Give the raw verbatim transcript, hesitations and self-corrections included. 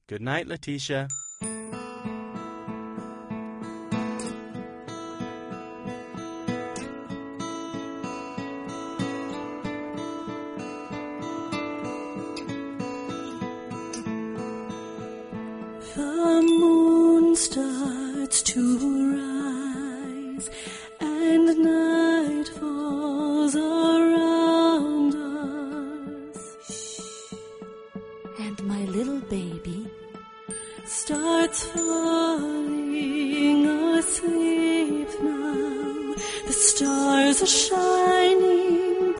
Good night, Letitia. The moon starts to rise, and night falls around us. And my little baby starts falling asleep now. The stars are shining